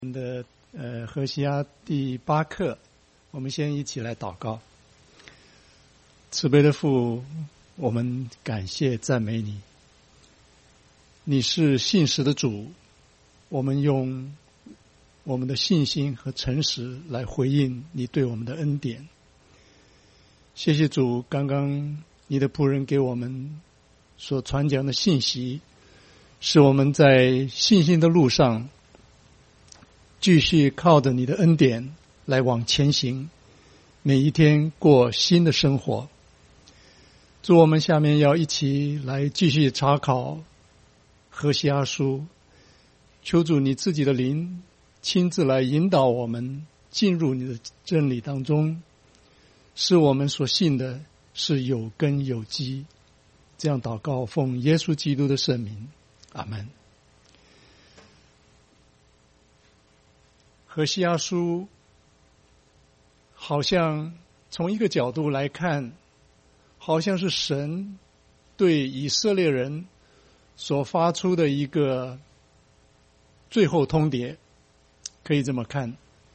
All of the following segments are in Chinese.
的何西阿第8课，我们先一起来祷告。慈悲的父，我们感谢赞美你，你是信实的主，我们用我们的信心和诚实来回应你对我们的恩典。谢谢主，刚刚你的仆人给我们所传讲的信息，使我们在信心的路上继续靠着你的恩典来往前行，每一天过新的生活。主，我们下面要一起来继续查考何西阿书，求主你自己的灵亲自来引导我们进入你的真理当中，使我们所信的是有根有基。这样祷告，奉耶稣基督的圣名，阿们。何西阿书好像从一个角度来看，好像是神对以色列人所发出的一个最后通牒，可以这么看。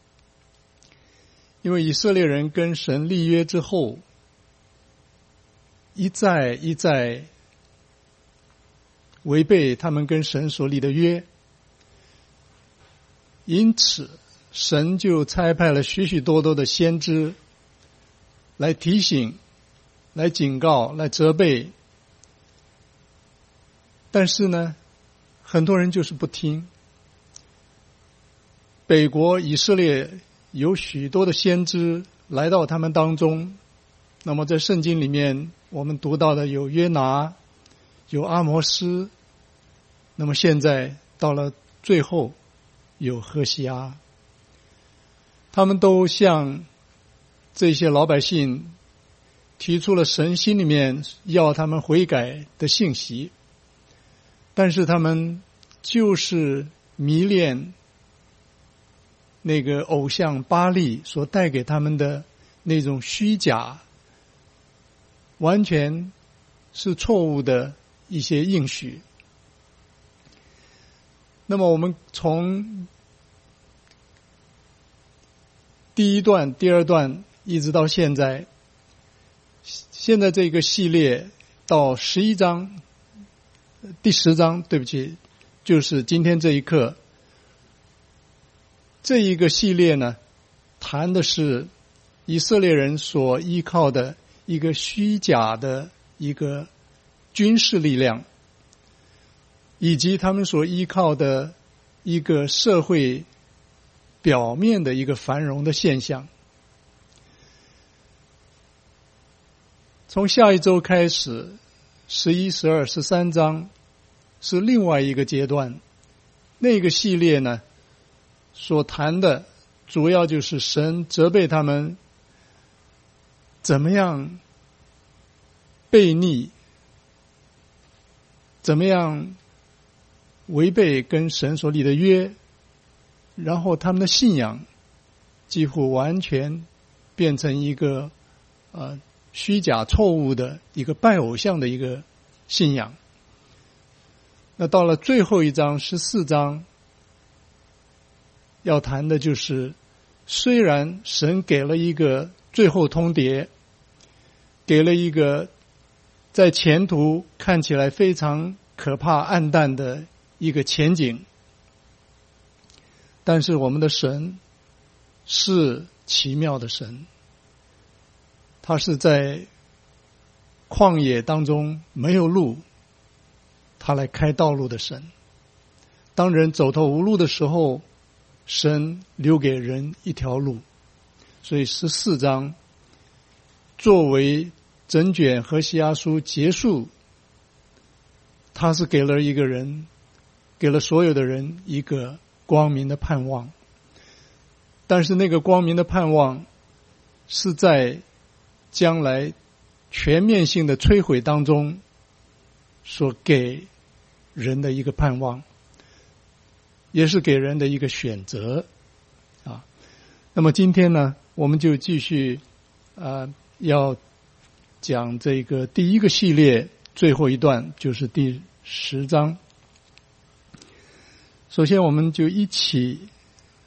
因为以色列人跟神立约之后，一再违背他们跟神所立的约，因此神就差派了许许多多的先知来提醒、来警告、来责备。但是呢，很多人就是不听。北国以色列有许多的先知来到他们当中，那么在圣经里面我们读到的有约拿，有阿摩斯，那么现在到了最后有何西阿。他们都向这些老百姓提出了神心里面要他们悔改的信息，但是他们就是迷恋那个偶像巴力所带给他们的那种虚假，完全是错误的一些应许。那么我们从第一段、第二段一直到现在这个系列到11章，第10章，对不起，就是今天这一课。这一个系列呢，谈的是以色列人所依靠的一个虚假的一个军事力量，以及他们所依靠的一个社会表面的一个繁荣的现象。从下一周开始，11、12、13章是另外一个阶段。那个系列呢，所谈的主要就是神责备他们怎么样悖逆，怎么样违背跟神所立的约，然后他们的信仰几乎完全变成一个虚假错误的一个拜偶像的一个信仰。那到了最后一章14章要谈的就是，虽然神给了一个最后通牒，给了一个在前途看起来非常可怕暗淡的一个前景，但是我们的神是奇妙的神，他是在旷野当中没有路，他来开道路的神。当人走投无路的时候，神留给人一条路。所以14章作为整卷何西阿书结束，他是给了一个人，给了所有的人一个光明的盼望。但是那个光明的盼望是在将来全面性的摧毁当中所给人的一个盼望，也是给人的一个选择啊。那么今天呢，我们就继续要讲这个第一个系列最后一段，就是第10章。首先我们就一起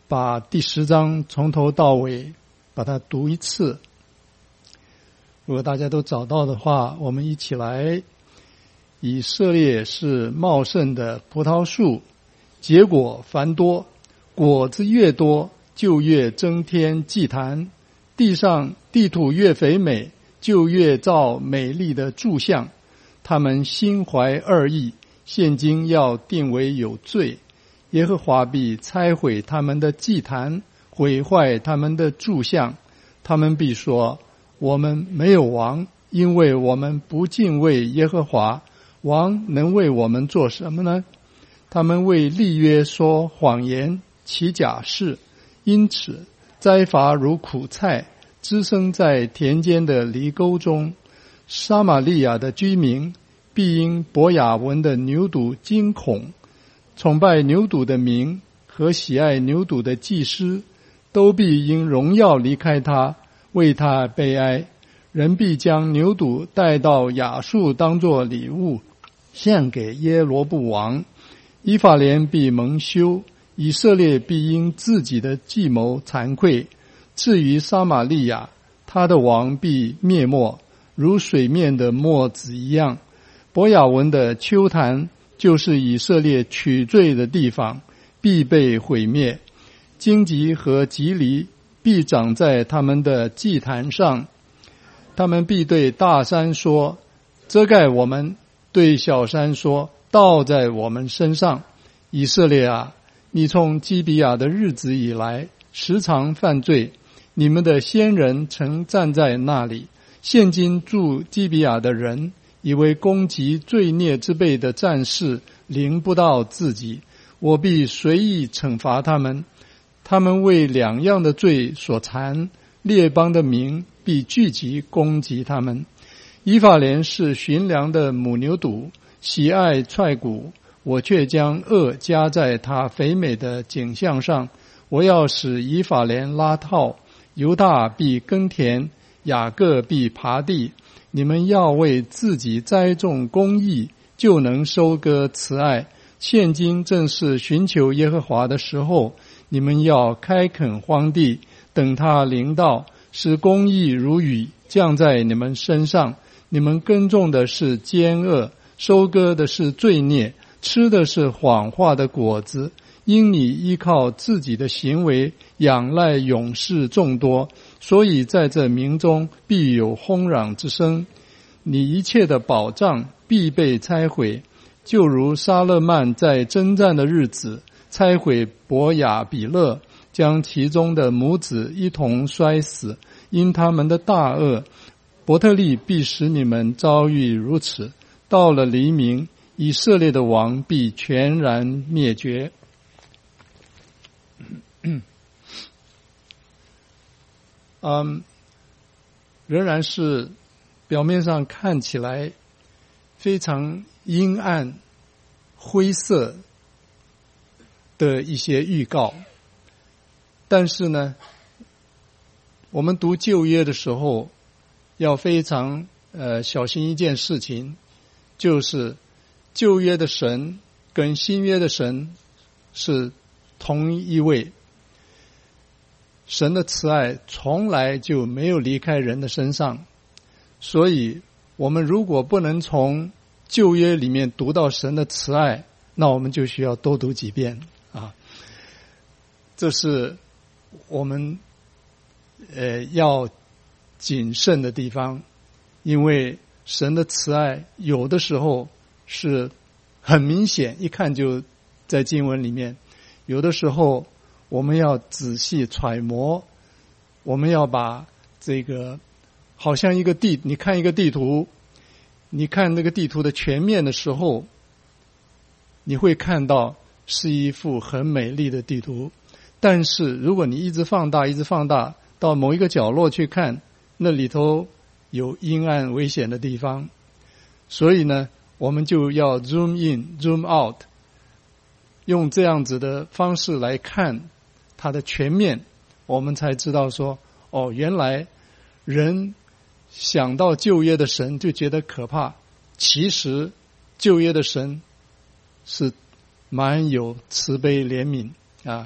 把第10章从头到尾把它读一次。如果大家都找到的话，我们一起来。以色列是茂盛的葡萄树，结果繁多，果子越多，就越增添祭坛。地土越肥美，就越造美丽的柱像。他们心怀恶意，现今要定为有罪。耶和华必拆毁他们的祭坛，毁坏他们的柱像。他们必说：我们没有王，因为我们不敬畏耶和华。王能为我们做什么呢？他们为立约说谎言，起假誓，因此灾罚如苦菜，滋生在田间的犁沟中。撒玛利亚的居民必因伯雅文的牛犊惊恐，崇拜牛犊的民和喜爱牛犊的祭司，都必因荣耀离开他，为他悲哀。人必将牛犊带到亚述当作礼物，献给耶罗布王。以法莲必蒙羞，以色列必因自己的计谋惭愧。至于撒玛利亚，他的王必灭没，如水面的沫子一样。伯雅文的丘坛，就是以色列取罪的地方，必被毁灭。荆棘和棘藜必长在他们的祭坛上。他们必对大山说：遮盖我们；对小山说：倒在我们身上。以色列啊，你从基比亚的日子以来，时常犯罪。你们的先人曾站在那里，现今住基比亚的人，以为攻击罪孽之辈的战士临不到自己，我必随意惩罚他们。他们为两样的罪所缠，列邦的民必聚集攻击他们。以法莲是驯良的母牛犊，喜爱踹骨，我却将恶加在他肥美的颈项上。我要使以法莲拉套，犹大必耕田，雅各必耙地。你们要为自己栽种公义，就能收割慈爱。现今正是寻求耶和华的时候，你们要开垦荒地，等他临到，使公义如雨降在你们身上。你们耕种的是奸恶，收割的是罪孽，吃的是谎话的果子。因你依靠自己的行为，仰赖勇士众多，所以在这民中必有轰嚷之声。你一切的保障必被拆毁，就如撒勒曼在征战的日子拆毁伯雅比勒，将其中的母子一同摔死。因他们的大恶，伯特利必使你们遭遇如此。到了黎明，以色列的王必全然灭绝。仍然是表面上看起来非常阴暗、灰色的一些预告，但是呢，我们读旧约的时候要非常小心一件事情，就是旧约的神跟新约的神是同一位。神的慈爱从来就没有离开人的身上，所以我们如果不能从旧约里面读到神的慈爱，那我们就需要多读几遍啊。这是我们要谨慎的地方，因为神的慈爱有的时候是很明显，一看就在经文里面，有的时候我们要仔细揣摩，我们要把这个好像一个你看一个地图，你看那个地图的全面的时候，你会看到是一幅很美丽的地图，但是如果你一直放大到某一个角落去看，那里头有阴暗危险的地方，所以呢我们就要 zoom in zoom out， 用这样子的方式来看它的全面，我们才知道说，哦，原来人想到旧约的神就觉得可怕，其实旧约的神是蛮有慈悲怜悯啊。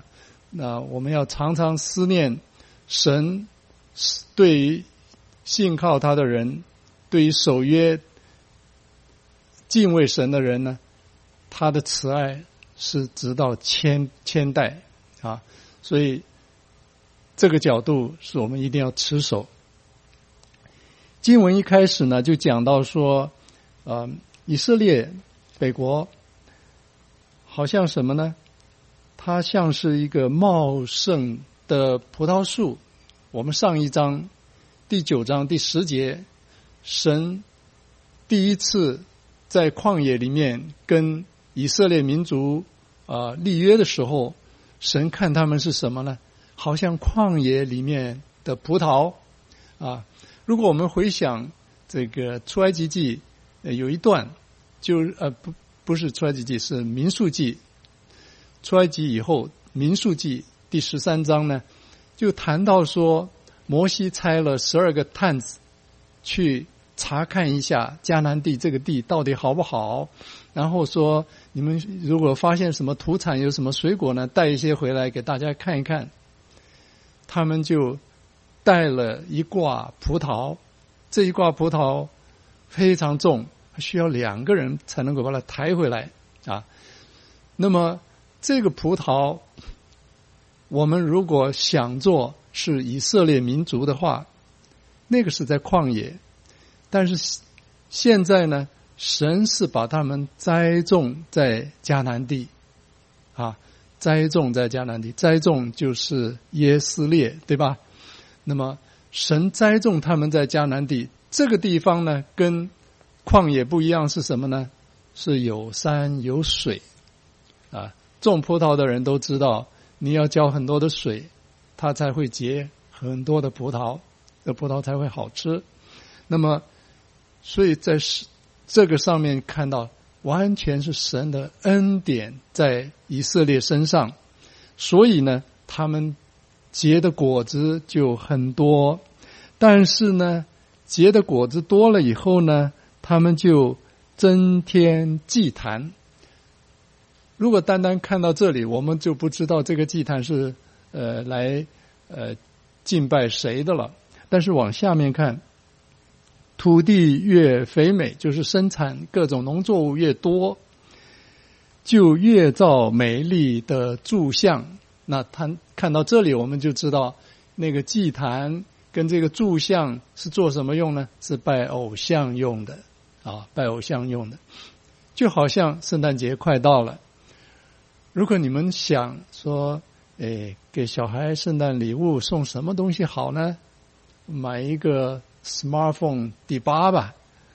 那我们要常常思念神对于信靠他的人，对于守约敬畏神的人呢，他的慈爱是直到千代啊，所以这个角度是我们一定要持守。经文一开始呢，就讲到说，以色列北国好像什么呢？它像是一个茂盛的葡萄树。我们上一章第9章第10节，神第一次在旷野里面跟以色列民族立约的时候，神看他们是什么呢？好像旷野里面的葡萄啊。如果我们回想这个出埃及记，有一段不是出埃及记，是民数记。出埃及以后，民数记第13章呢，就谈到说，摩西差了12个探子去查看一下迦南地这个地到底好不好，然后说你们如果发现什么土产有什么水果呢，带一些回来给大家看一看。他们就带了一挂葡萄，这一挂葡萄非常重，需要2个人才能够把它抬回来啊。那么这个葡萄，我们如果想做是以色列民族的话，那个是在旷野，但是现在呢，神是把他们栽种在迦南地啊，栽种在迦南地，栽种就是耶斯列，对吧？那么神栽种他们在迦南地，这个地方呢，跟旷野不一样是什么呢？是有山有水啊。种葡萄的人都知道，你要浇很多的水，它才会结很多的葡萄，这葡萄才会好吃。那么所以在这个上面看到，完全是神的恩典在以色列身上，所以呢，他们结的果子就很多。但是呢，结的果子多了以后呢，他们就增添祭坛。如果单单看到这里，我们就不知道这个祭坛是来敬拜谁的了。但是往下面看，土地越肥美，就是生产各种农作物越多，就越造美丽的柱像。那他看到这里，我们就知道那个祭坛跟这个柱像是做什么用呢？是拜偶像用的啊，拜偶像用的。就好像圣诞节快到了，如果你们想说，给小孩圣诞礼物送什么东西好呢？买一个 smartphone 第8吧，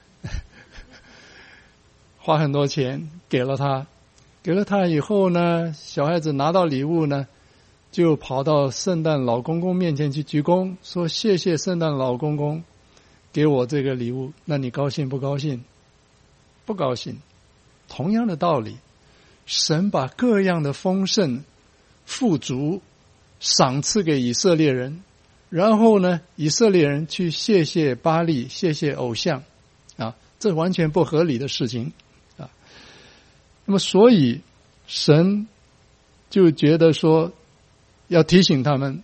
花很多钱给了他以后呢，小孩子拿到礼物呢，就跑到圣诞老公公面前去鞠躬，说谢谢圣诞老公公给我这个礼物。那你高兴不高兴？不高兴。同样的道理，神把各样的丰盛富足赏赐给以色列人，然后呢，以色列人去谢谢巴力，谢谢偶像啊，这完全不合理的事情啊。那么所以神就觉得说要提醒他们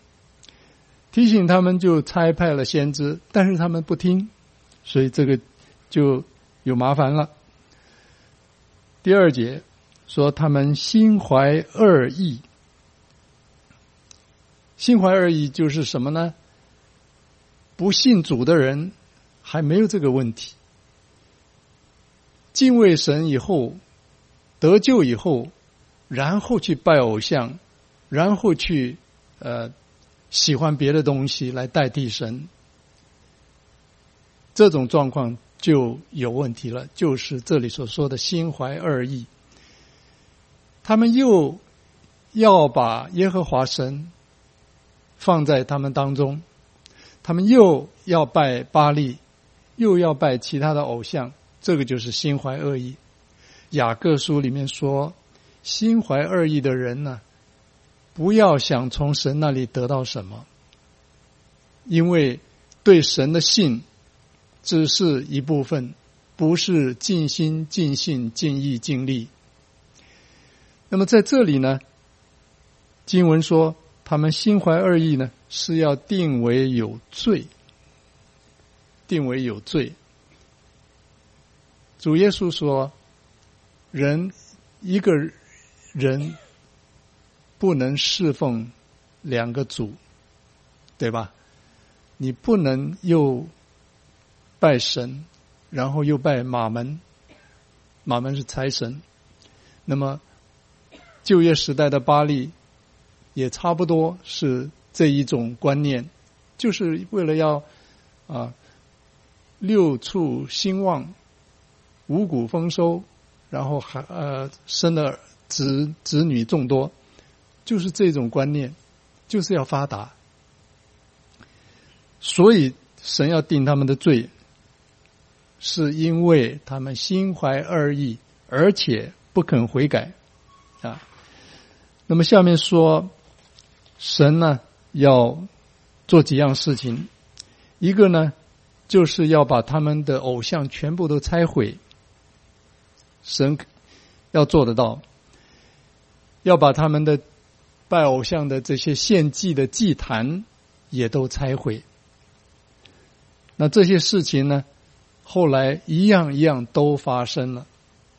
就差派了先知，但是他们不听，所以这个就有麻烦了。第2节说他们心怀恶意，心怀恶意就是什么呢？不信主的人还没有这个问题，敬畏神以后，得救以后，然后去拜偶像，然后去喜欢别的东西来代替神，这种状况就有问题了，就是这里所说的心怀恶意。他们又要把耶和华神放在他们当中，他们又要拜巴力，又要拜其他的偶像，这个就是心怀恶意。雅各书里面说，心怀恶意的人呢，不要想从神那里得到什么，因为对神的信只是一部分，不是尽心尽性尽意尽力。那么在这里呢，经文说他们心怀二意呢，是要定为有罪，定为有罪。主耶稣说，一个人不能侍奉两个主，对吧？你不能又拜神，然后又拜马门，马门是财神。那么旧约时代的巴力也差不多是这一种观念，就是为了要六畜兴旺，五谷丰收，然后生了子女众多，就是这种观念，就是要发达。所以神要定他们的罪，是因为他们心怀二意，而且不肯悔改啊。那么下面说，神呢要做几样事情，一个呢就是要把他们的偶像全部都拆毁，神要做得到，要把他们的拜偶像的这些献祭的祭坛也都拆毁。那这些事情呢，后来一样一样都发生了。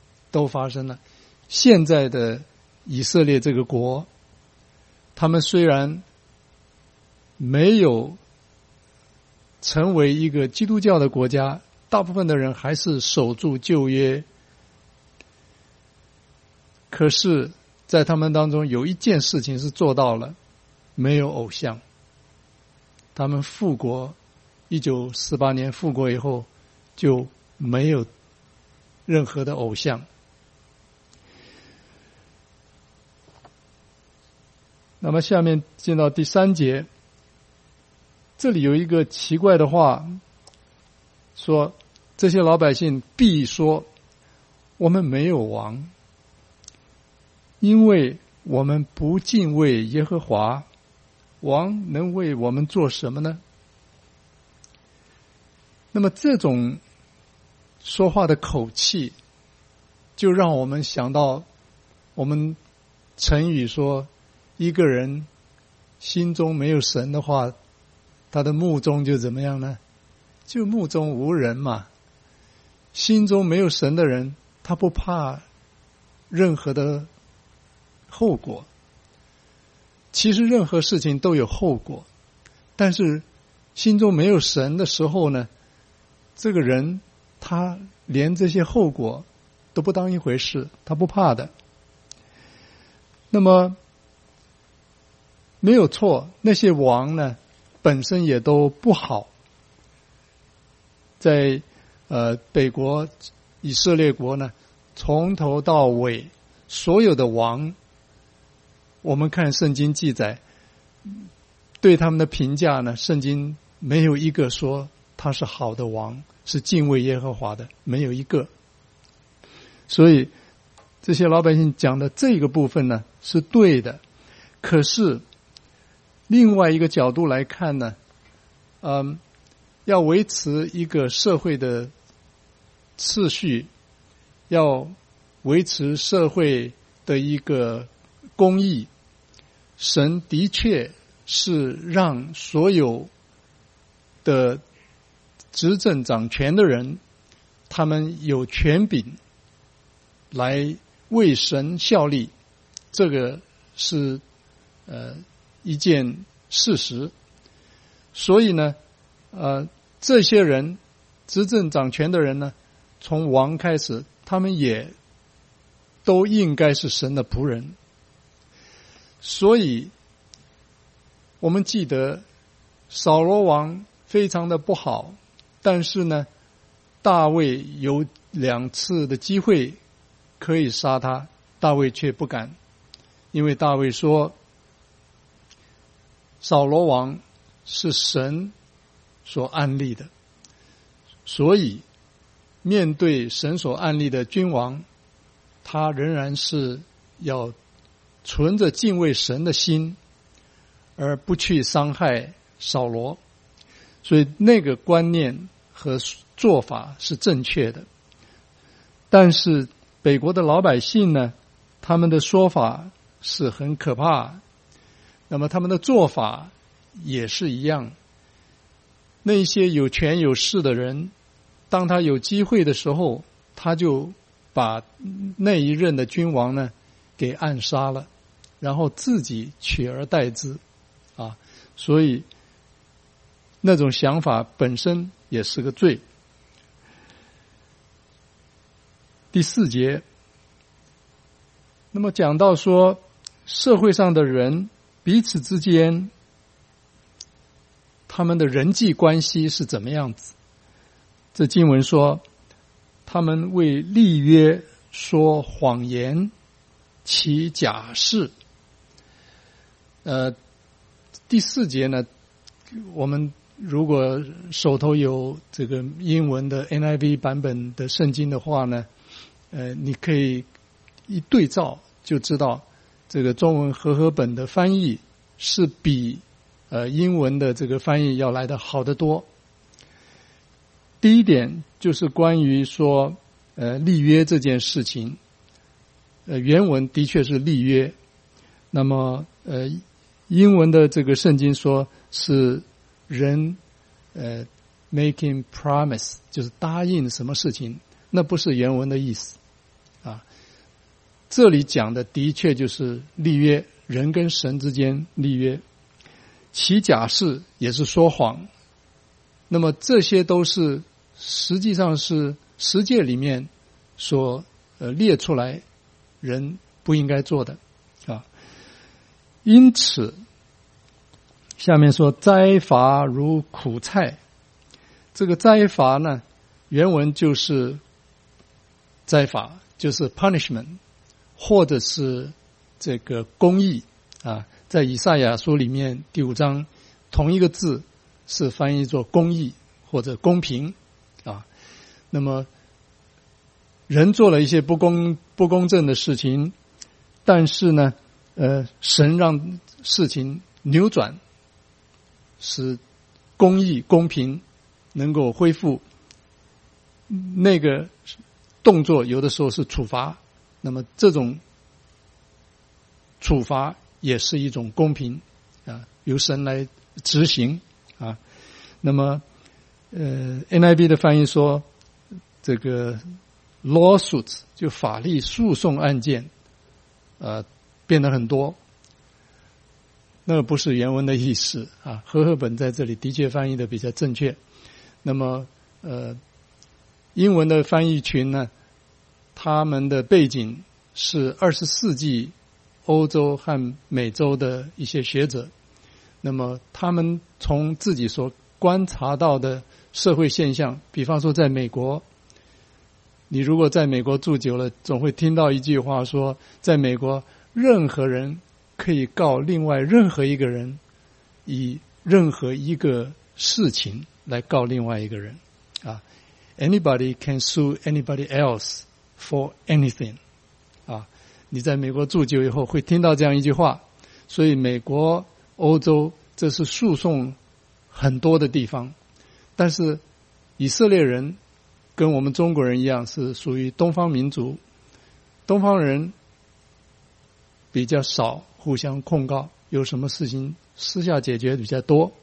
现在的以色列这个国，他们虽然没有成为一个基督教的国家，大部分的人还是守住旧约。可是在他们当中有一件事情是做到了，没有偶像。他们复国，1948年复国以后就没有任何的偶像。那么下面进到第3节，这里有一个奇怪的话，说这些老百姓必说，我们没有王，因为我们不敬畏耶和华，王能为我们做什么呢？那么这种说话的口气，就让我们想到我们成语说，一个人心中没有神的话，他的目中就怎么样呢？就目中无人嘛。心中没有神的人，他不怕任何的后果。其实任何事情都有后果，但是心中没有神的时候呢，这个人他连这些后果都不当一回事，他不怕的。那么没有错，那些王呢本身也都不好。在北国以色列国呢，从头到尾所有的王，我们看圣经记载，对他们的评价呢，圣经没有一个说他是好的王，是敬畏耶和华的，没有一个。所以这些老百姓讲的这个部分呢是对的，可是另外一个角度来看呢，要维持一个社会的秩序，要维持社会的一个公义，神的确是让所有的执政掌权的人，他们有权柄来为神效力，这个是一件事实。所以呢这些人执政掌权的人呢，从王开始，他们也都应该是神的仆人。所以我们记得扫罗王非常的不好，但是呢大卫有2次的机会可以杀他，大卫却不敢，因为大卫说扫罗王是神所安立的，所以面对神所安立的君王，他仍然是要存着敬畏神的心，而不去伤害扫罗。所以那个观念和做法是正确的。但是北国的老百姓呢，他们的说法是很可怕。 那么他们的做法也是一样。那些有权有势的人，当他有机会的时候，他就把那一任的君王呢给暗杀了，然后自己取而代之啊，所以那种想法本身也是个罪。第4节，那么讲到说社会上的人彼此之间他们的人际关系是怎么样子。这经文说他们为立约说谎言，起假誓。第4节呢，我们如果手头有这个英文的 NIV 版本的圣经的话呢，你可以一对照就知道这个中文和合本的翻译是比英文的这个翻译要来得好得多。第一点就是关于说立约这件事情，原文的确是立约，那么英文的这个圣经说是人making promise， 就是答应什么事情，那不是原文的意思啊。这里讲的的确就是立约，人跟神之间立约。起假誓也是说谎，那么这些都是实际上是十诫里面所列出来人不应该做的啊。因此下面说灾罚如苦菜，这个灾罚呢原文就是灾罚，就是 punishment 或者是这个公义啊。在以赛亚书里面第5章同一个字是翻译作公义或者公平啊。那么人做了一些不公正的事情，但是呢神让事情扭转，使公义公平能够恢复，那个动作有的时候是处罚，那么这种处罚也是一种公平啊，由神来执行啊。那么NIV 的翻译说这个 lawsuits 就法律诉讼案件变得很多，那个不是原文的意思啊。和合本在这里的确翻译的比较正确。那么英文的翻译群呢，他们的背景是20世纪欧洲和美洲的一些学者，那么他们从自己所观察到的社会现象，比方说在美国，你如果在美国住久了，总会听到一句话说，在美国任何人可以告另外任何一个人，以任何一个事情来告另外一个人啊。Anybody can sue anybody else for anything 啊。你在美国住久以后会听到这样一句话，所以美国、欧洲这是诉讼很多的地方。但是以色列人跟我们中国人一样是属于东方民族，东方人比较少互相控告，有什么事情私下解决比较多。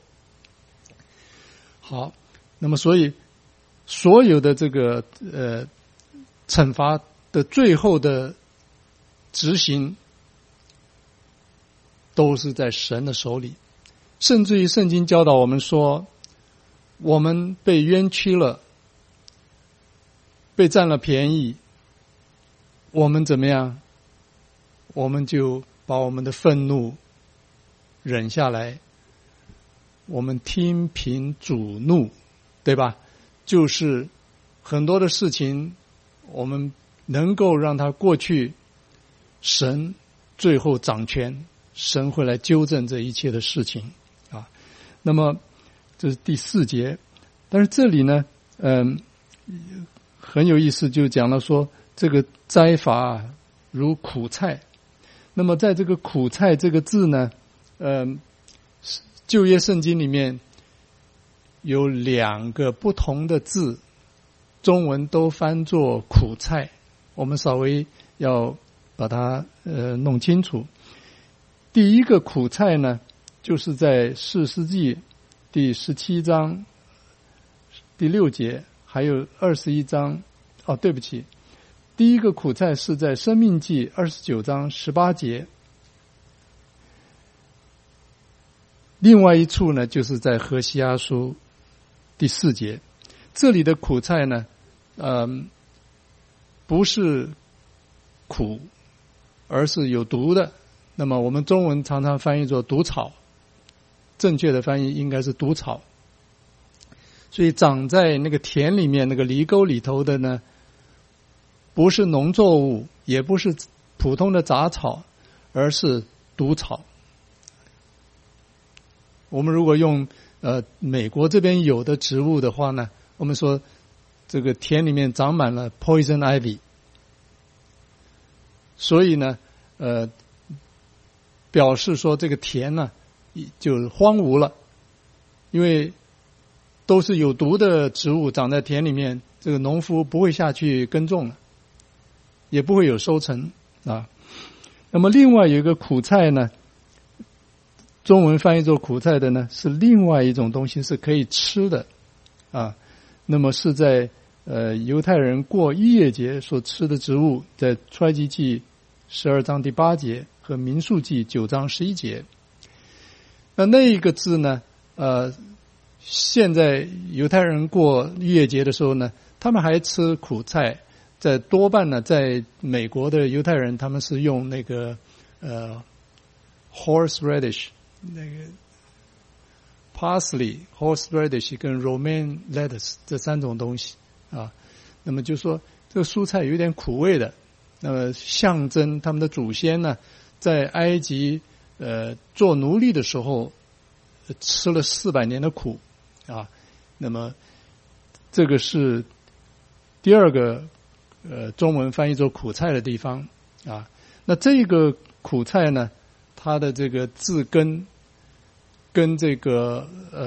好，那么所以所有的这个惩罚的最后的执行都是在神的手里，甚至于圣经教导我们说，我们被冤屈了，被占了便宜，我们怎么样？我们就把我们的愤怒忍下来，我们听凭主怒，对吧？就是很多的事情我们能够让它过去，神最后掌权，神会来纠正这一切的事情啊。那么这是第4节，但是这里呢很有意思，就讲了说这个灾罚如苦菜。那么在这个苦菜这个字呢旧约圣经里面有2个不同的字，中文都翻作苦菜，我们稍微要把它弄清楚。 第一个苦菜呢，就是在士师记第17章第6节，还有21章。对不起，第一个苦菜是在申命记29章18节。另外一处呢，就是在何西阿书第4节。这里的苦菜呢，不是苦，而是有毒的。那么我们中文常常翻译作毒草，正确的翻译应该是毒草。所以长在那个田里面那个犁沟里头的呢，不是农作物，也不是普通的杂草，而是毒草。我们如果用美国这边有的植物的话呢，我们说这个田里面长满了 poison ivy， 所以呢表示说这个田呢就荒芜了，因为都是有毒的植物长在田里面，这个农夫不会下去耕种了，也不会有收成啊。那么另外有一个苦菜呢，中文翻译作苦菜的呢，是另外一种东西，是可以吃的啊。那么是在犹太人过逾越节所吃的植物，在出埃及记12章第8节和民数记9章11节。那一个字呢，现在犹太人过逾越节的时候呢，他们还吃苦菜。在多半呢，在美国的犹太人，他们是用那个horseradish， 那个 parsley、horseradish 跟 romaine lettuce 这3种东西啊。那么就说这个蔬菜有点苦味的，那么象征他们的祖先呢，在埃及做奴隶的时候吃了400年的苦啊。那么这个是第二个中文翻译作苦菜的地方啊。那这个苦菜呢，它的这个字根跟这个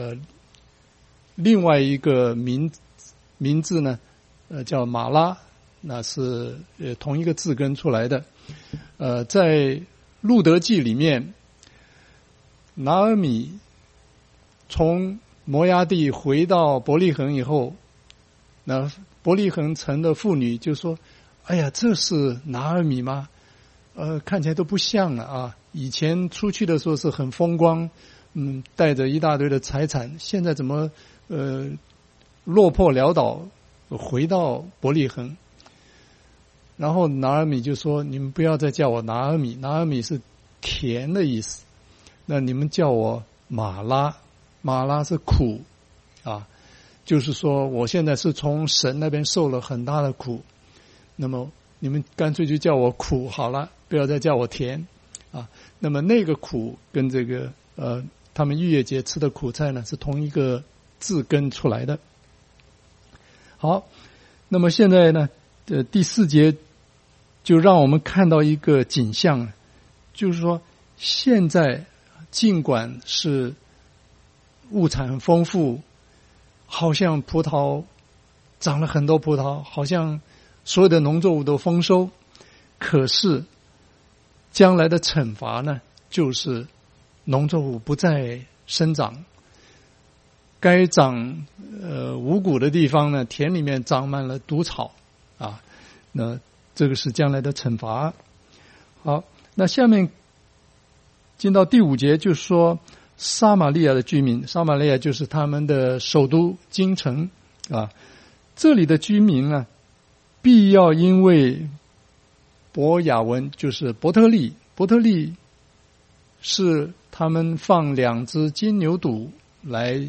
另外一个名字呢叫马拉，那是同一个字根出来的。在路德记里面，拿俄米从摩押地回到伯利恒以后，那伯利恒城的妇女就说：“哎呀，这是拿俄米吗？看起来都不像了啊！以前出去的时候是很风光，带着一大堆的财产，现在怎么落魄潦倒，回到伯利恒？”然后拿俄米就说：“你们不要再叫我拿俄米，拿俄米是甜的意思，那你们叫我马拉，马拉是苦啊。”就是说我现在是从神那边受了很大的苦，那么你们干脆就叫我苦好了，不要再叫我甜啊。那么那个苦跟这个他们逾越节吃的苦菜呢，是同一个字根出来的。好，那么现在呢第4节就让我们看到一个景象，就是说现在尽管是物产很丰富，好像葡萄长了很多葡萄，好像所有的农作物都丰收，可是将来的惩罚呢，就是农作物不再生长，该长五谷的地方呢，田里面长满了毒草啊。那这个是将来的惩罚。好，那下面进到第5节，就说撒玛利亚的居民，撒玛利亚就是他们的首都京城啊。这里的居民呢，必要因为伯雅文，就是伯特利，伯特利是他们放2只金牛犊来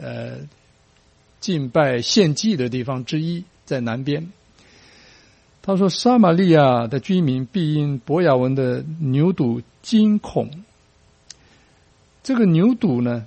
敬拜献祭的地方之一，在南边。他说撒玛利亚的居民必因伯雅文的牛犊惊恐。这个牛犊呢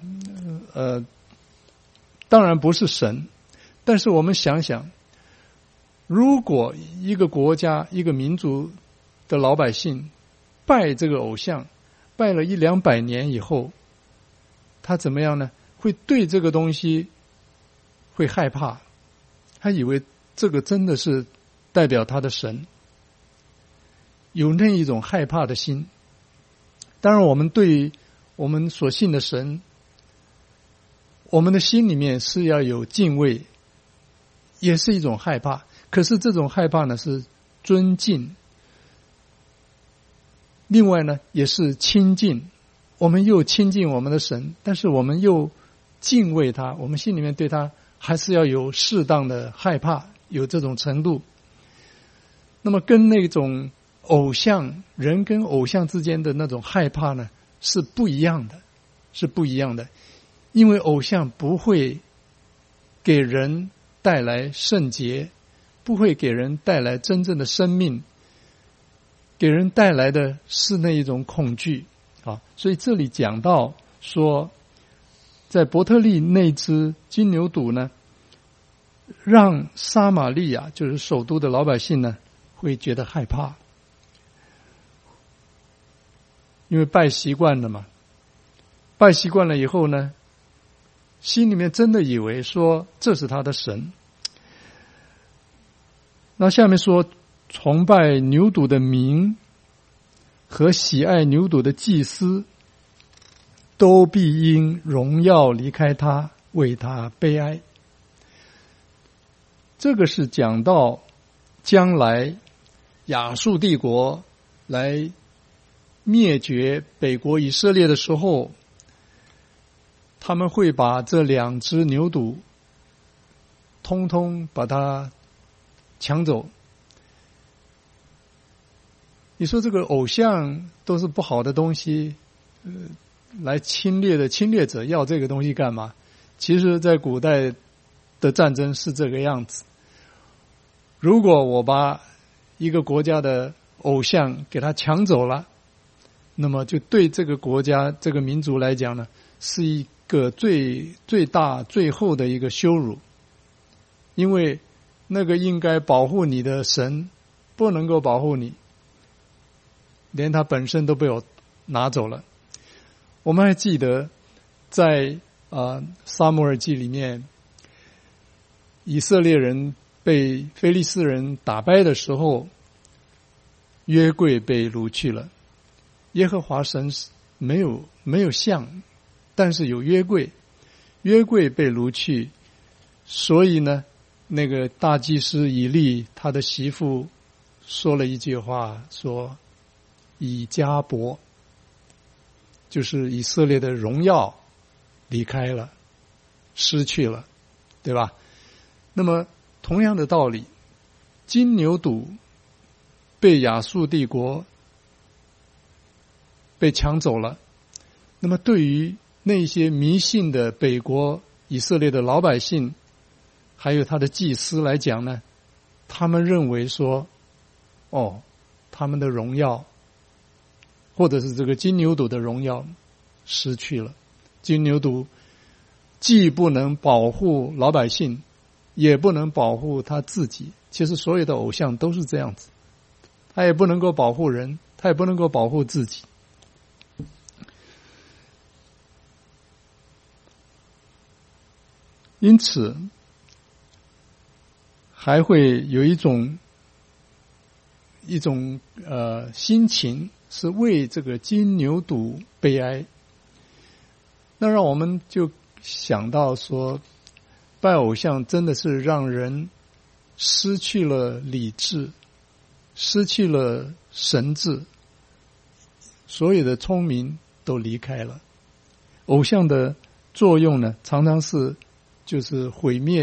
当然不是神，但是我们想想，如果一个国家一个民族的老百姓拜这个偶像，拜了100-200年以后，他怎么样呢？会对这个东西会害怕，他以为这个真的是代表他的神，有那一种害怕的心。 当然我们对我们所信的神，我们的心里面是要有敬畏，也是一种害怕。可是这种害怕呢是尊敬，另外呢也是亲近。我们又亲近我们的神，但是我们又敬畏他，我们心里面对他还是要有适当的害怕，有这种程度。那么跟那种偶像，人跟偶像之间的那种害怕呢是不一样的，是不一样的。因为偶像不会给人带来圣洁，不会给人带来真正的生命，给人带来的是那一种恐惧啊。所以这里讲到说，在伯特利那只金牛犊呢，让撒玛利亚就是首都的老百姓呢会觉得害怕，因为拜习惯了嘛，拜习惯了以后呢，心里面真的以为说这是他的神。那下面说，崇拜牛犊的名和喜爱牛犊的祭司，都必因荣耀离开他，为他悲哀。这个是讲到将来亚述帝国来灭绝北国以色列的时候，他们会把这两只牛犊通通把它抢走。你说这个偶像都是不好的东西，来侵略的侵略者要这个东西干嘛？其实在古代的战争是这个样子。如果我把一个国家的偶像给他抢走了，那么就对这个国家这个民族来讲呢，是一个最大最后的一个羞辱。因为那个应该保护你的神不能够保护你，连他本身都被我拿走了。我们还记得在撒母耳记里面，以色列人被非利士人打败的时候，约柜被掳去了。耶和华神没有像，但是有约柜，约柜被掳去，所以呢，那个大祭司以利他的媳妇说了一句话，说以迦伯，就是以色列的荣耀离开了，失去了，对吧？那么同样的道理，金牛犊被亚述帝国被抢走了，那么对于那些迷信的北国以色列的老百姓还有他的祭司来讲呢，他们认为说，他们的荣耀或者是这个金牛犊的荣耀失去了。金牛犊既不能保护老百姓，也不能保护他自己。其实所有的偶像都是这样子，他也不能够保护人，他也不能够保护自己。因此还会有一种心情，是为这个金牛犊悲哀。那让我们就想到说，拜偶像真的是让人失去了理智，失去了神智，所有的聪明都离开了。偶像的作用呢，常常是就是毁灭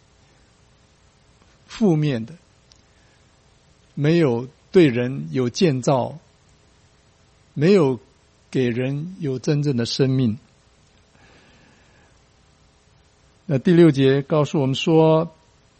负面的，没有对人有建造，没有给人有真正的生命。那第6节告诉我们说，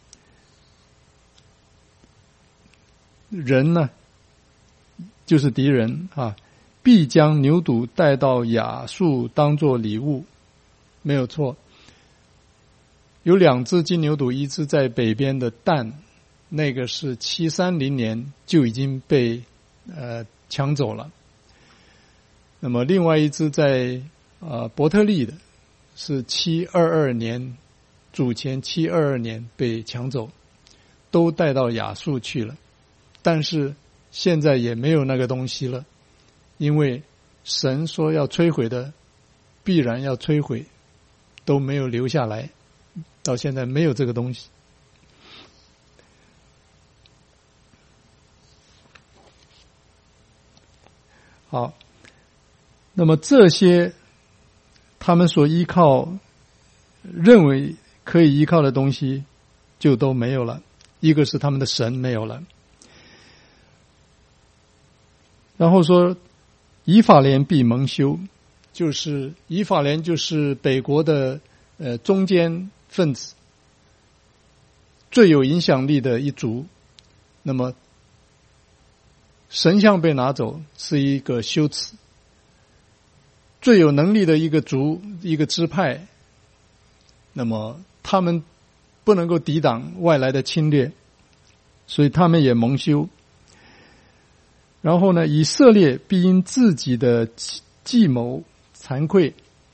人呢就是敌人啊，必将牛犊带到亚述当作礼物，没有错。有2只金牛犊，一只在北边的但，那个是730年就已经被抢走了。那么另外一只在伯特利的是722年，主前722年被抢走，都带到亚述去了。但是现在也没有那个东西了，因为神说要摧毁的，必然要摧毁，都没有留下来，到现在没有这个东西。好，那么这些他们所依靠、认为可以依靠的东西就都没有了。一个是他们的神没有了，然后说以法莲必蒙羞，就是以法莲就是北国的中间分子，最有影响力的一族。那么神像被拿走是一个羞耻，最有能力的一个族一个支派，那么他们不能够抵挡外来的侵略，所以他们也蒙羞。然后呢，以色列必因自己的计谋惭愧。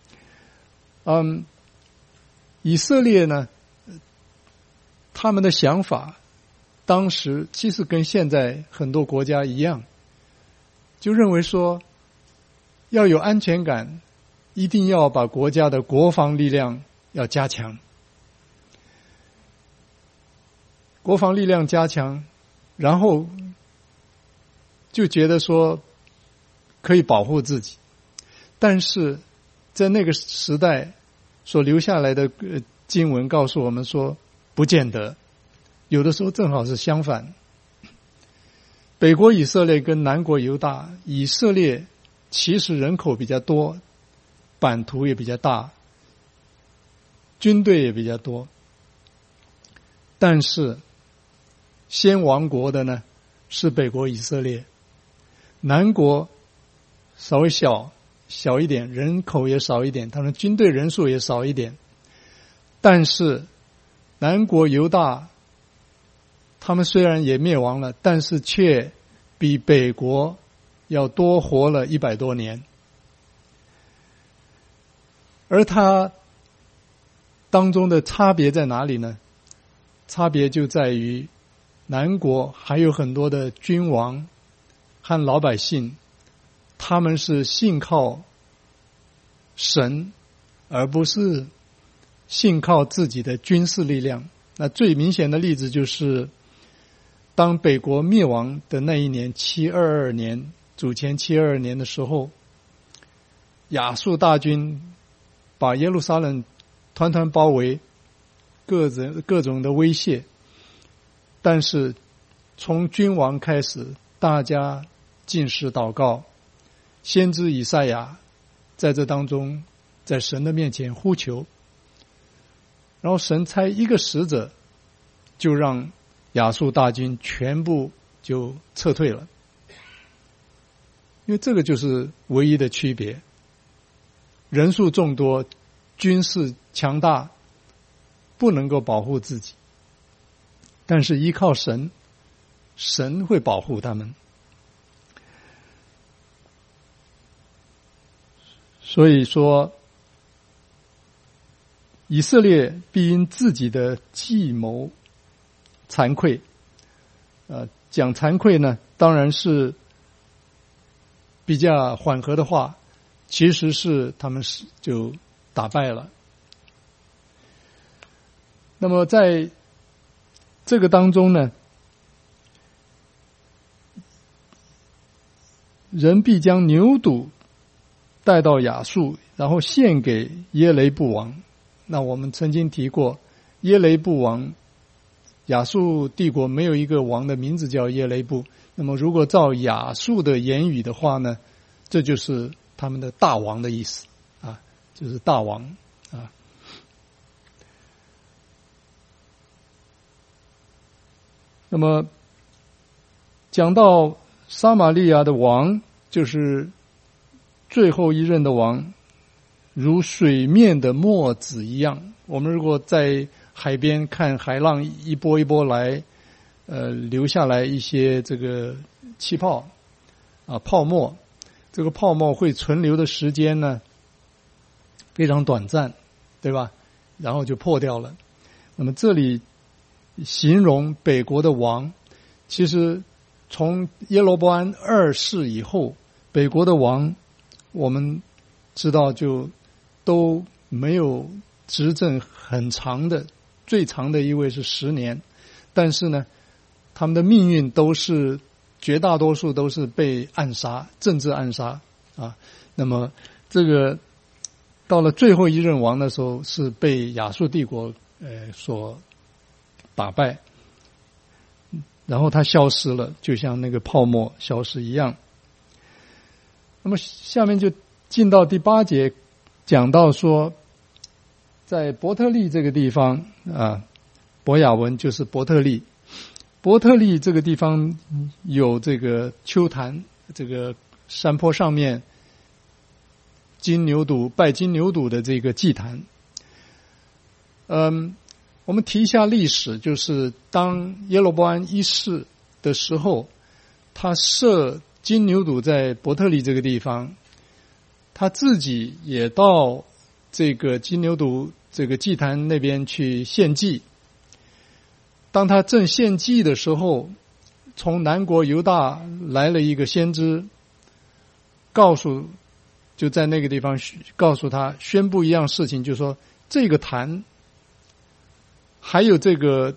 以色列呢，他们的想法当时其实跟现在很多国家一样，就认为说要有安全感，一定要把国家的国防力量要加强。国防力量加强，然后就觉得说可以保护自己。但是在那个时代所留下来的经文告诉我们说，不见得，有的时候正好是相反。北国以色列跟南国犹大，以色列其实人口比较多，版图也比较大，军队也比较多，但是先亡国的呢是北国以色列，南国稍微小一点，人口也少一点，他们军队人数也少一点，但是南国犹大他们虽然也灭亡了，但是却比北国要多活了100多年。而它当中的差别在哪里呢？差别就在于南国还有很多的君王和老百姓，他们是信靠神，而不是信靠自己的军事力量。那最明显的例子就是当北国灭亡的那一年722年，主前722年的时候，亚述大军把耶路撒冷团团包围，各种的威胁。但是从君王开始，大家禁食祷告，先知以赛亚在这当中在神的面前呼求，然后神差一个使者，就让亚述大军全部就撤退了。因为这个就是唯一的区别，人数众多，军事强大，不能够保护自己，但是依靠神，神会保护他们。所以说以色列必因自己的计谋惭愧。讲惭愧呢，当然是比较缓和的话，其实是他们就打败了。那么在这个当中呢，人必将牛犊带到亚述，然后献给耶雷布王。那我们曾经提过，耶雷布王，亚述帝国没有一个王的名字叫耶雷布。那么如果照亚述的言语的话呢，这就是他们的大王的意思啊，就是大王啊。那么讲到撒玛利亚的王，就是最后一任的王，如水面的沫子一样。我们如果在海边看海浪一波一波来，留下来一些这个气泡啊泡沫，这个泡沫会存留的时间呢非常短暂，对吧？然后就破掉了。那么这里形容北国的王，其实从耶罗波安2世以后，北国的王我们知道就都没有执政很长的，最长的一位是10年，但是呢，他们的命运绝大多数都是被暗杀，政治暗杀啊。那么这个到了最后一任王的时候，是被亚述帝国所打败，然后他消失了，就像那个泡沫消失一样。那么下面就进到第8节，讲到说，在伯特利这个地方啊，博雅文就是伯特利。伯特利这个地方有这个丘坛，这个山坡上面拜金牛犊的这个祭坛。我们提一下历史，就是当耶罗波安一世的时候，他设金牛犊在伯特利这个地方，他自己也到这个金牛犊这个祭坛那边去献祭。当他正献祭的时候，从南国犹大来了一个先知，就在那个地方告诉他，宣布一样事情，就是说这个坛还有这个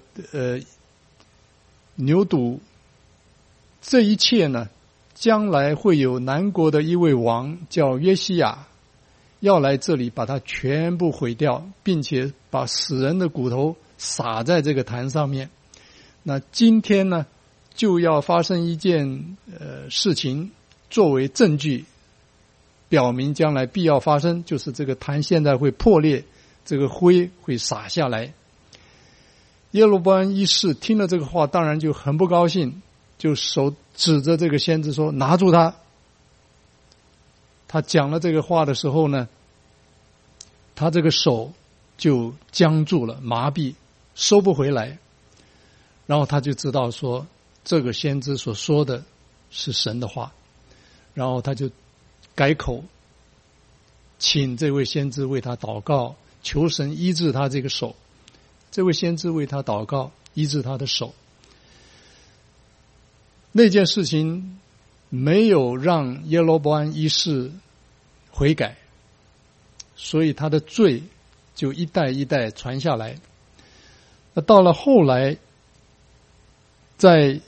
牛犊，这一切呢，将来会有南国的一位王叫约西亚，要来这里把它全部毁掉，并且把死人的骨头撒在这个坛上面。那今天呢，就要发生一件事情，作为证据，表明将来必要发生，就是这个坛现在会破裂，这个灰会洒下来。耶罗波安一世听了这个话，当然就很不高兴，就手指着这个先知说：“拿住他！”他讲了这个话的时候呢，他这个手就僵住了，麻痹，收不回来。然后他就知道说，这个先知所说的是神的话，然后他就改口，请这位先知为他祷告，求神医治他这个手。这位先知为他祷告，医治他的手。那件事情没有让耶罗波安一世悔改，所以他的罪就一代一代传下来。那到了后来，在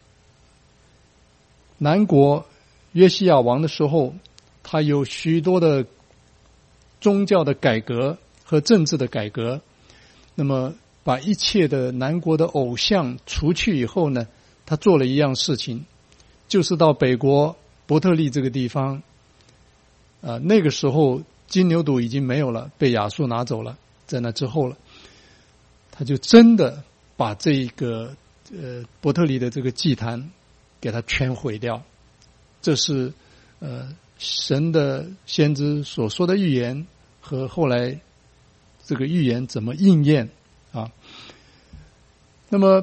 南国约西亚王的时候，他有许多的宗教的改革和政治的改革。那么把一切的南国的偶像除去以后呢，他做了一样事情，就是到北国伯特利这个地方，那个时候金牛犊已经没有了，被亚述拿走了，在那之后了，他就真的把这个伯特利的这个祭坛给它全毁掉。这是神的先知所说的预言，和后来这个预言怎么应验啊？那么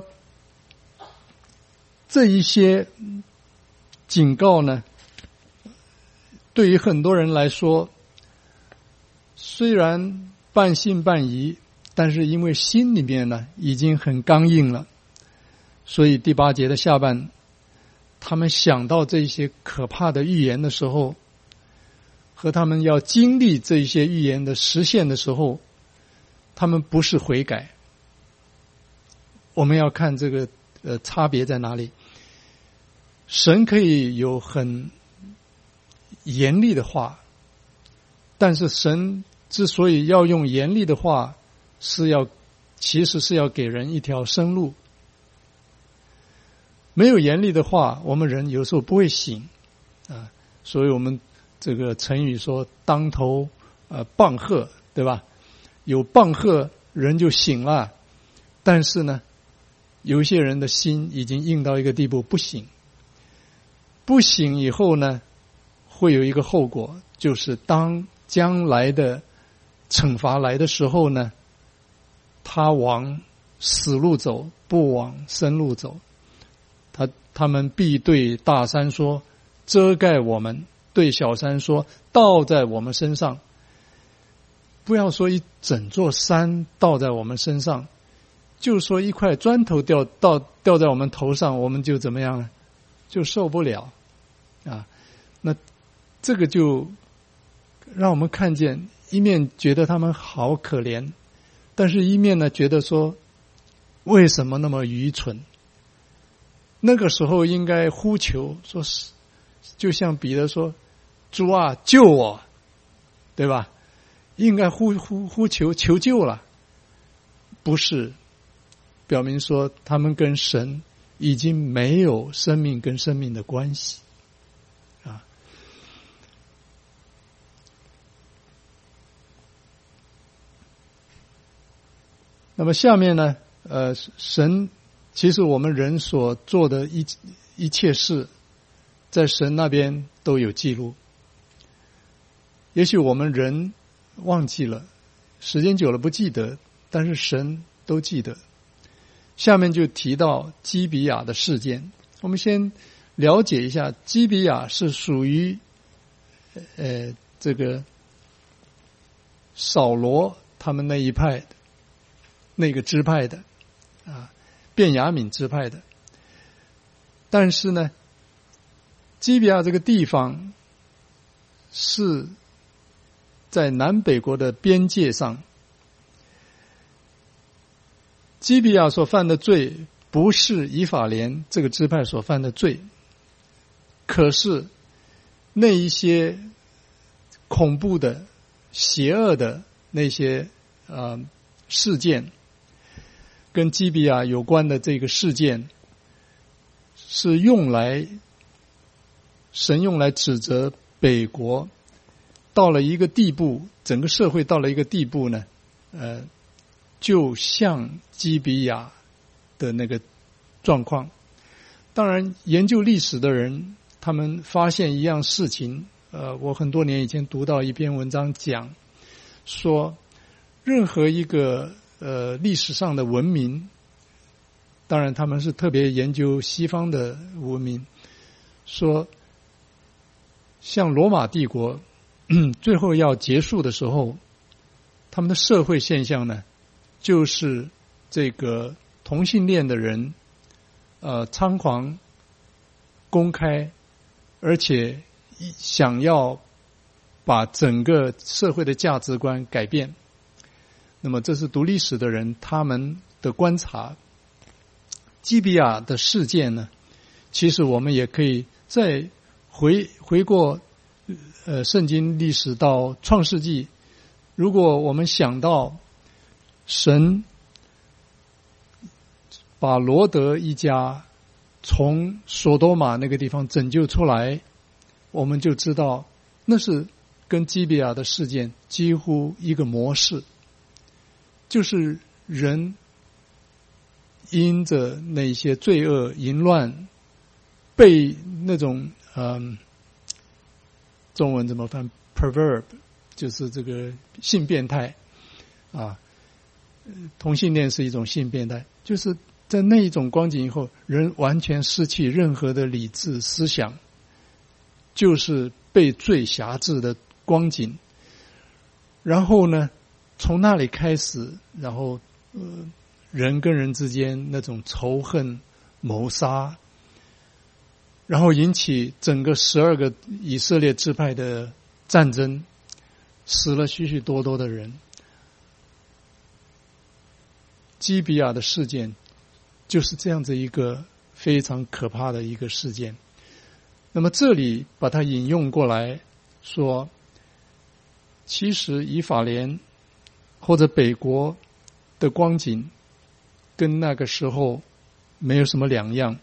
这一些警告呢，对于很多人来说，虽然半信半疑，但是因为心里面呢已经很刚硬了，所以第8节的下半，他们想到这些可怕的预言的时候，和他们要经历这些预言的实现的时候，他们不是悔改。我们要看这个差别在哪里。神可以有很严厉的话，但是神之所以要用严厉的话，其实是要给人一条生路。没有严厉的话，我们人有时候不会醒啊，所以我们这个成语说当头棒喝，对吧？有棒喝人就醒了，但是呢，有一些人的心已经硬到一个地步，不醒以后呢，会有一个后果，就是当将来的惩罚来的时候呢，他往死路走，不往生路走。他们必对大山说遮盖我们，对小山说倒在我们身上。不要说一整座山倒在我们身上，就说一块砖头掉在我们头上，我们就怎么样呢？就受不了啊。那这个就让我们看见，一面觉得他们好可怜，但是一面呢觉得说，为什么那么愚蠢？那个时候应该呼求，说是就像彼得说：“主啊，救我！”对吧？应该呼求求救了，不是，表明说他们跟神已经没有生命跟生命的关系啊。那么下面呢，神其实我们人所做的一切事，在神那边都有记录。也许我们人忘记了，时间久了不记得，但是神都记得。下面就提到基比亚的事件，我们先了解一下，基比亚是属于这个扫罗他们那一派的那个支派的啊，便雅悯支派的。但是呢，基比亚这个地方是在南北国的边界上，基比亚所犯的罪不是以法莲这个支派所犯的罪，可是那一些恐怖的、邪恶的那些事件，跟基比亚有关的这个事件，是神用来指责北国。到了一个地步，整个社会到了一个地步呢，就像基比亚的那个状况。当然，研究历史的人，他们发现一样事情，我很多年以前读到一篇文章讲，说任何一个历史上的文明，当然他们是特别研究西方的文明，说像罗马帝国最后要结束的时候，他们的社会现象呢，就是这个同性恋的人猖狂公开，而且想要把整个社会的价值观改变。那么这是读历史的人他们的观察。基比亚的事件呢，其实我们也可以再回过圣经历史到创世纪，如果我们想到神把罗德一家从索多玛那个地方拯救出来，我们就知道那是跟基比亚的事件几乎一个模式，就是人因着那些罪恶淫乱，被那种中文怎么翻 perverb， 就是这个性变态啊，同性恋是一种性变态，就是在那一种光景以后，人完全失去任何的理智思想，就是被罪辖制的光景。然后呢，从那里开始，然后人跟人之间那种仇恨、谋杀，然后引起整个12个以色列支派的战争，死了许许多多的人。基比亚的事件就是这样子一个非常可怕的一个事件。那么这里把它引用过来说，其实以法莲或者北国的光景跟那个时候没有什么两样。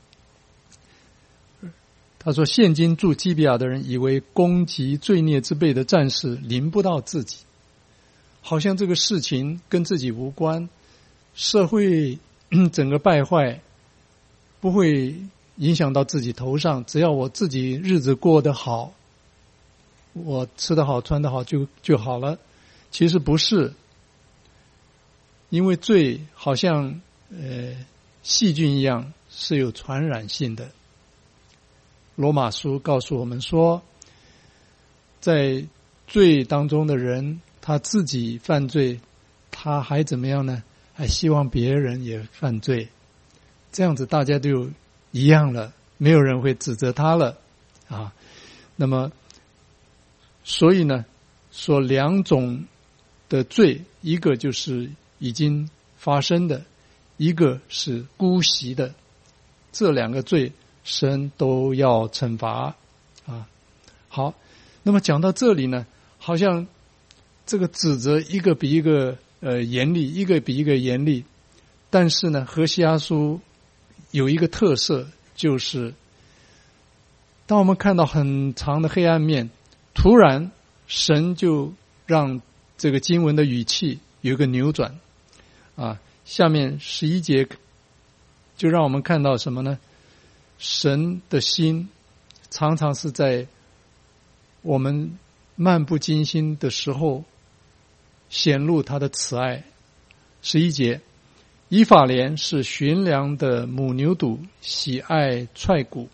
他说，现今住基比亚的人以为攻击罪孽之辈的战士临不到自己，好像这个事情跟自己无关，社会整个败坏不会影响到自己头上，只要我自己日子过得好，我吃得好穿得好就好了。其实不是，因为罪好像细菌一样是有传染性的。罗马书告诉我们说，在罪当中的人，他自己犯罪，他还怎么样呢？还希望别人也犯罪，这样子大家就一样了，没有人会指责他了啊。那么所以呢， 说两种的罪，一个就是已经发生的，一个是姑息的，这两个罪神都要惩罚啊。好，那么讲到这里呢，好像这个指责一个比一个严厉，一个比一个严厉。但是呢，何西阿书有一个特色，就是当我们看到很长的黑暗面，突然神就让这个经文的语气有一个扭转啊。下面11节就让我们看到什么呢？神的心常常是在我们漫不经心的时候显露他的慈爱。11节，以法莲是驯良的母牛犊，喜爱踹骨。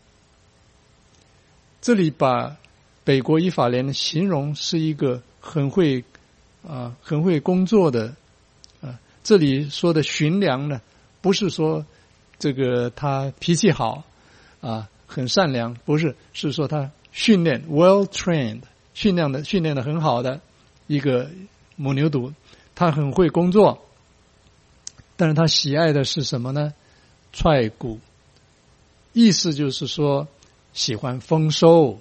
这里把北国以法莲形容是一个很会工作的这里说的驯良呢，不是说这个他脾气好很善良，不是，是说他训练 well trained， 训练的很好的一个母牛犊，他很会工作。但是他喜爱的是什么呢？踹骨，意思就是说喜欢丰收。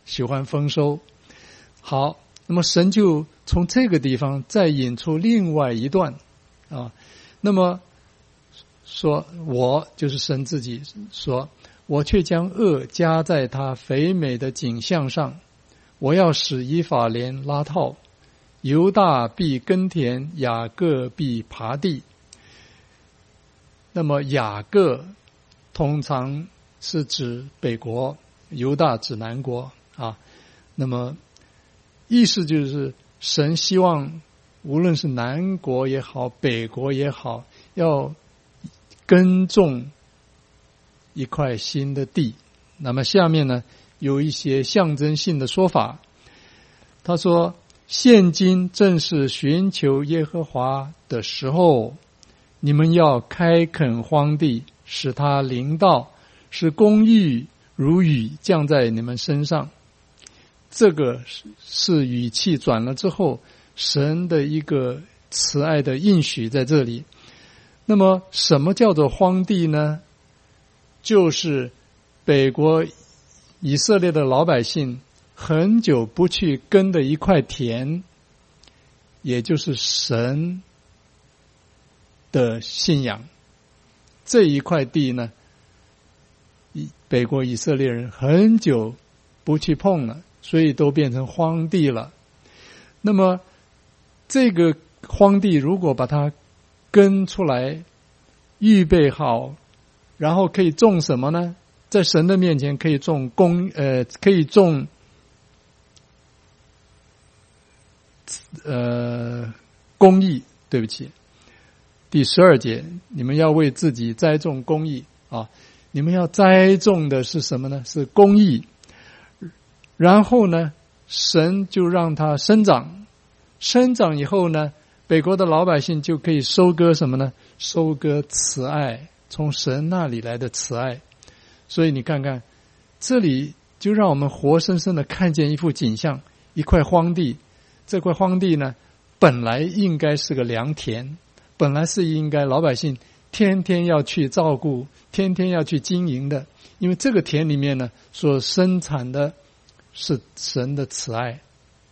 好，那么神就从这个地方再引出另外一段那么说，我就是神自己说，我却将恶加在他肥美的景象上，我要使以法莲拉套，犹大必耕田，雅各必耙地。那么雅各通常是指北国，犹大指南国那么意思就是神希望无论是南国也好，北国也好，要耕种一块新的地。那么下面呢，有一些象征性的说法。他说，现今正是寻求耶和华的时候，你们要开垦荒地，使它临到，使公义如雨降在你们身上。这个是语气转了之后，神的一个慈爱的应许在这里。那么什么叫做荒地呢？就是北国以色列的老百姓很久不去耕的一块田，也就是神的信仰。这一块地呢，北国以色列人很久不去碰了，所以都变成荒地了。那么这个荒地如果把它耕出来，预备好，然后可以种什么呢？在神的面前可以种公义，对不起。第12节，你们要为自己栽种公义你们要栽种的是什么呢？是公义。然后呢，神就让它生长，生长以后呢，北国的老百姓就可以收割什么呢？收割慈爱，从神那里来的慈爱。所以你看看，这里就让我们活生生的看见一幅景象，一块荒地。这块荒地呢，本来应该是个良田，本来是应该老百姓天天要去照顾，天天要去经营的，因为这个田里面呢，所生产的是神的慈爱。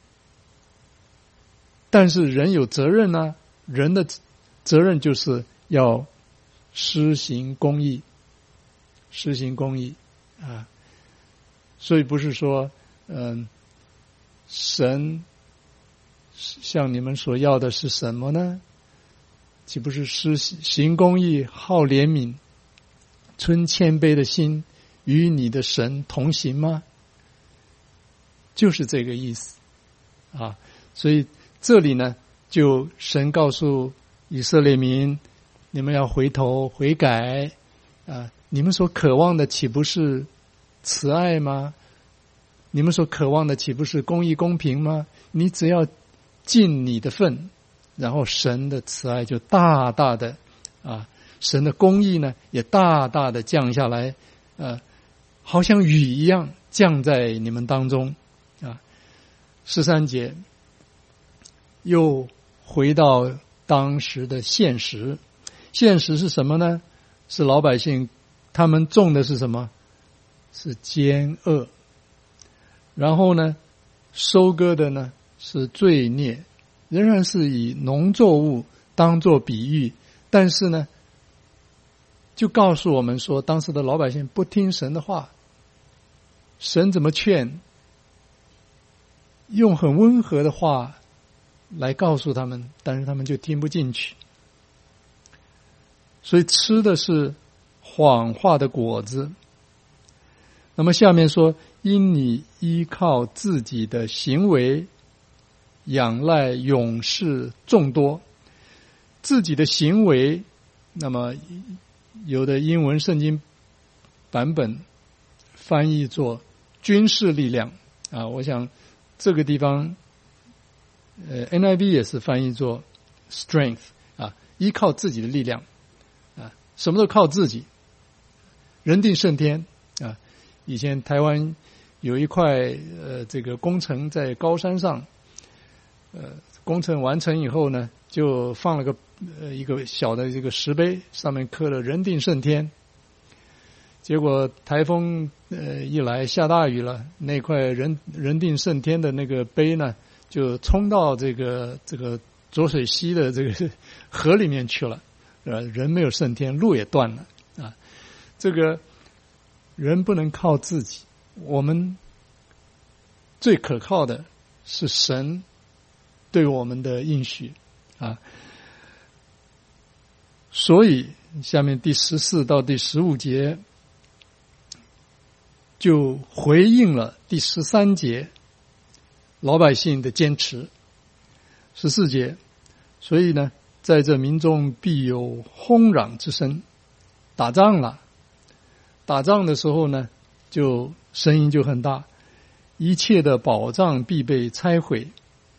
但是人有责任呢，人的责任就是要施行公义，所以不是说神向你们所要的是什么呢？岂不是施行公义，好怜悯，存谦卑的心，与你的神同行吗？就是这个意思所以这里呢，就神告诉以色列民，你们要回头悔改你们所渴望的岂不是慈爱吗？你们所渴望的岂不是公义公平吗？你只要尽你的份，然后神的慈爱就大大的神的公义呢也大大的降下来好像雨一样降在你们当中13节， 又回到当时的现实。现实是什么呢？是老百姓他们种的是什么？是奸恶。然后呢，收割的呢是罪孽，仍然是以农作物当作比喻，但是呢，就告诉我们说，当时的老百姓不听神的话，神怎么劝，用很温和的话来告诉他们，但是他们就听不进去，所以吃的是谎话的果子。那么下面说，因你依靠自己的行为，仰赖勇士众多。自己的行为，那么有的英文圣经版本翻译作军事力量啊，我想这个地方NIV 也是翻译作 strength 啊，依靠自己的力量啊，什么都靠自己，人定胜天啊。以前台湾有一块这个工程在高山上，工程完成以后呢，就放了个一个小的这个石碑，上面刻了人定胜天。结果台风一来，下大雨了，那块人定胜天的那个碑呢，就冲到这个浊水溪的这个河里面去了，人没有胜天，路也断了啊。这个人不能靠自己，我们最可靠的是神对我们的应许啊。所以下面第14到第15节就回应了第13节老百姓的坚持。14节，所以呢，在这民众必有轰嚷之声。打仗了，打仗的时候呢，就声音就很大，一切的保障必被拆毁。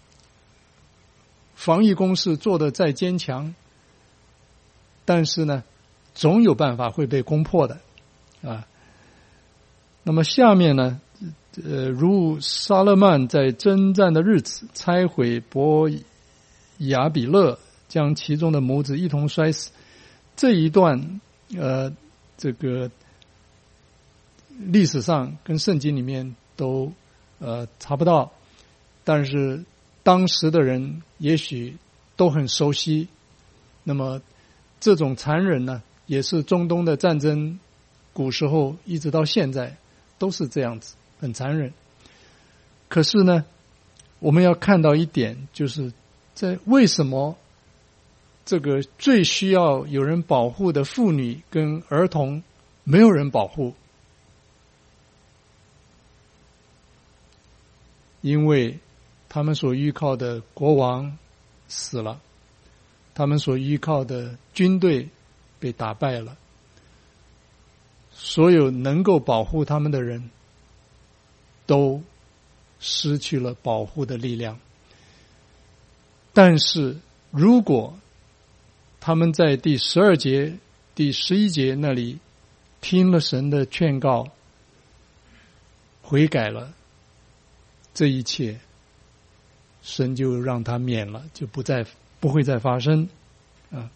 防御工事做得再坚强，但是呢，总有办法会被攻破的啊。那么下面呢，如撒勒曼在征战的日子拆毁伯亚比勒，将其中的母子一同摔死。这一段这个历史上跟圣经里面都查不到，但是当时的人也许都很熟悉。那么这种残忍呢，也是中东的战争古时候一直到现在都是这样子，很残忍。可是呢，我们要看到一点，就是在为什么这个最需要有人保护的妇女跟儿童没有人保护？因为他们所依靠的国王死了，他们所依靠的军队被打败了，所有能够保护他们的人都失去了保护的力量。但是如果他们在第12节、第11节那里听了神的劝告，悔改了，这一切神就让他免了，就不会再发生啊。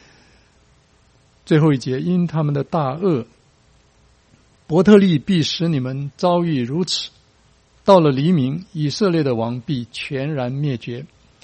最后一节，因他们的大恶，伯特利必使你们遭遇如此。到了黎明，以色列的王必全然灭绝。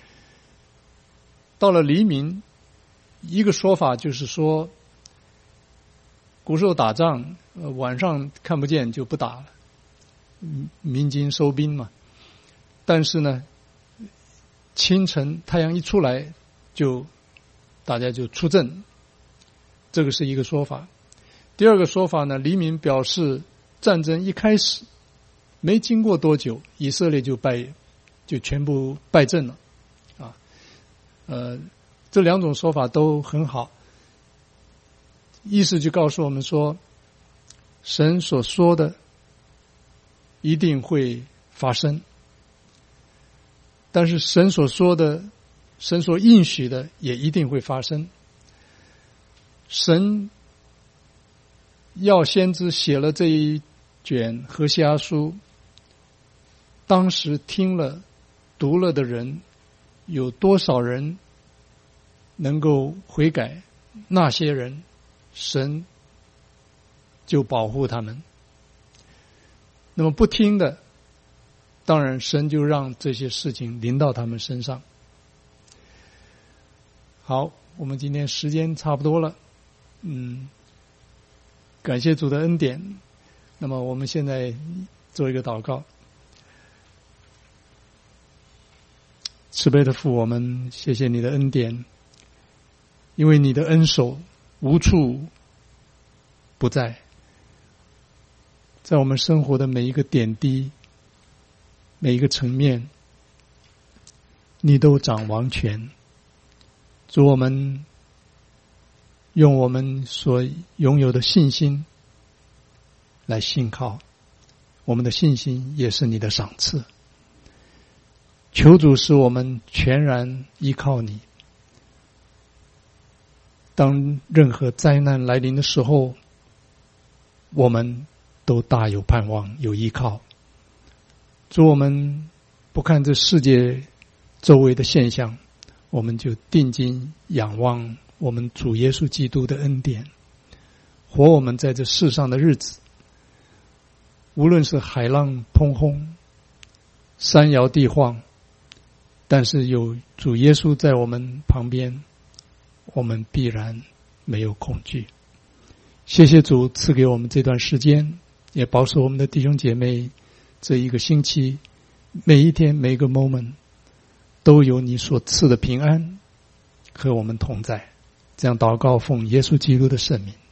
到了黎明，一个说法就是说，古时候打仗，晚上看不见就不打了，鸣金收兵嘛。但是呢，清晨太阳一出来，大家就出阵，这个是一个说法。第二个说法呢，黎明表示战争一开始，没经过多久，以色列就全部败阵了啊。这两种说法都很好，意思就告诉我们说，神所说的一定会发生，但是神所说的、神所应许的也一定会发生。神要先知写了这一卷何西阿书，当时听了、读了的人有多少人能够悔改，那些人神就保护他们。那么不听的，当然神就让这些事情临到他们身上。好，我们今天时间差不多了，感谢主的恩典。那么我们现在做一个祷告。慈悲的父，我们谢谢你的恩典，因为你的恩手无处不在，在我们生活的每一个点滴，每一个层面，你都掌王权。主，我们用我们所拥有的信心来信靠，我们的信心也是你的赏赐。求主使我们全然依靠你。当任何灾难来临的时候，我们都大有盼望，有依靠。主，我们不看这世界周围的现象，我们就定睛仰望我们主耶稣基督的恩典，活我们在这世上的日子，无论是海浪砰轰，山摇地晃，但是有主耶稣在我们旁边，我们必然没有恐惧。谢谢主赐给我们这段时间，也保守我们的弟兄姐妹这一个星期，每一天每一个 moment 都有你所赐的平安和我们同在。这样祷告，奉耶稣基督的圣名。